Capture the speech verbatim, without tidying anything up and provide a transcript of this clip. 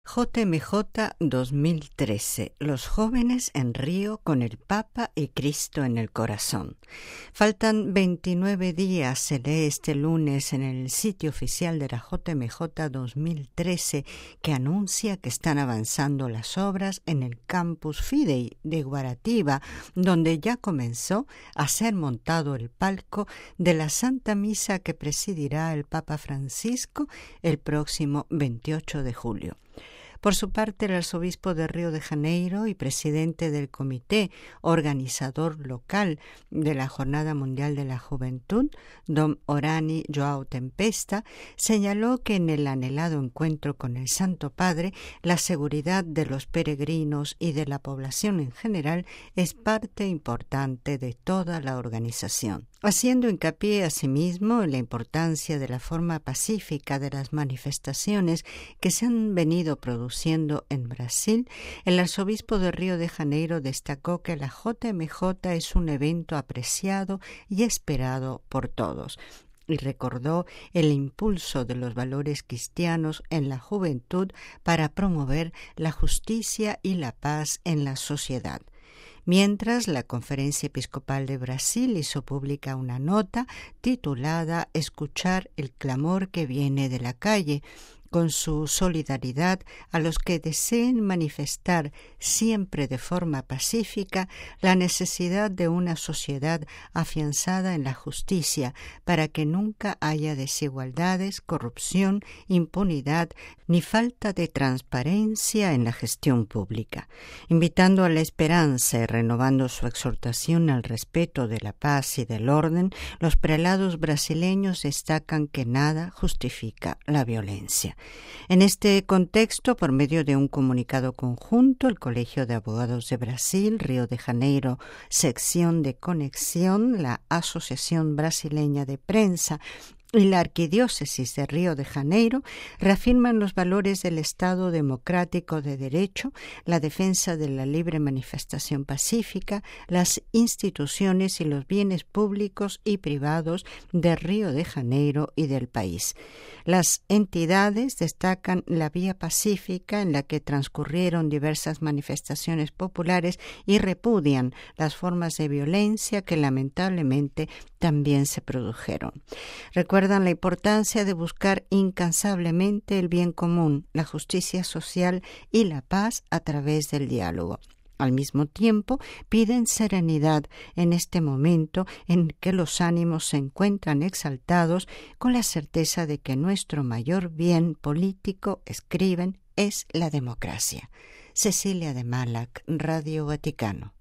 J M J dos mil trece. Los jóvenes en Río con el Papa y Cristo en el corazón. Faltan veintinueve días, se lee este lunes en el sitio oficial de la J M J dos mil trece, que anuncia que están avanzando las obras en el Campus Fidei de Guaratiba, donde ya comenzó a ser montado el palco de la Santa Misa que presidirá el Papa Francisco el próximo veintiocho de julio. Por su parte, el arzobispo de Río de Janeiro y presidente del comité organizador local de la Jornada Mundial de la Juventud, don Orani João Tempesta, señaló que en el anhelado encuentro con el Santo Padre, la seguridad de los peregrinos y de la población en general es parte importante de toda la organización. Haciendo hincapié asimismo en la importancia de la forma pacífica de las manifestaciones que se han venido produciendo en Brasil, el arzobispo de Río de Janeiro destacó que la J M J es un evento apreciado y esperado por todos, y recordó el impulso de los valores cristianos en la juventud para promover la justicia y la paz en la sociedad. Mientras, la Conferencia Episcopal de Brasil hizo pública una nota titulada «Escuchar el clamor que viene de la calle», con su solidaridad a los que deseen manifestar siempre de forma pacífica la necesidad de una sociedad afianzada en la justicia para que nunca haya desigualdades, corrupción, impunidad ni falta de transparencia en la gestión pública. Invitando a la esperanza y renovando su exhortación al respeto de la paz y del orden, los prelados brasileños destacan que nada justifica la violencia. En este contexto, por medio de un comunicado conjunto, el Colegio de Abogados de Brasil, Río de Janeiro, sección de Conexión, la Asociación Brasileña de Prensa y la Arquidiócesis de Río de Janeiro reafirman los valores del Estado democrático de derecho, la defensa de la libre manifestación pacífica, las instituciones y los bienes públicos y privados de Río de Janeiro y del país. Las entidades destacan la vía pacífica en la que transcurrieron diversas manifestaciones populares y repudian las formas de violencia que lamentablemente también se produjeron. Recuerdan la importancia de buscar incansablemente el bien común, la justicia social y la paz a través del diálogo. Al mismo tiempo, piden serenidad en este momento en que los ánimos se encuentran exaltados, con la certeza de que nuestro mayor bien político, escriben, es la democracia. Cecilia de Malac, Radio Vaticano.